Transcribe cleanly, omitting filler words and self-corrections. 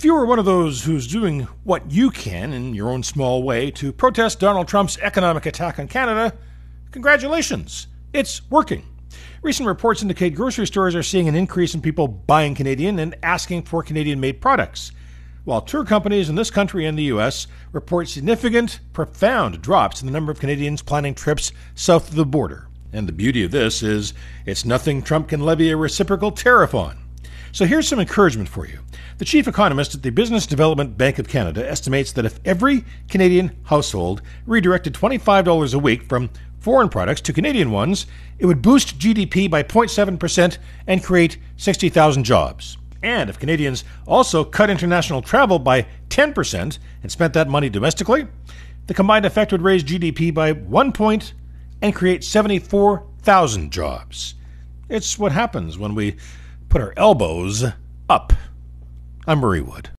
If you were one of those who's doing what you can in your own small way to protest Donald Trump's economic attack on Canada, congratulations, it's working. Recent reports indicate grocery stores are seeing an increase in people buying Canadian and asking for Canadian-made products, while tour companies in this country and the U.S. report significant, profound drops in the number of Canadians planning trips south of the border. And the beauty of this is it's nothing Trump can levy a reciprocal tariff on. So here's some encouragement for you. The chief economist at the Business Development Bank of Canada estimates that if every Canadian household redirected $25 a week from foreign products to Canadian ones, it would boost GDP by 0.7% and create 60,000 jobs. And if Canadians also cut international travel by 10% and spent that money domestically, the combined effect would raise GDP by 1 point and create 74,000 jobs. It's what happens when we put our elbows up. I'm Murray Wood.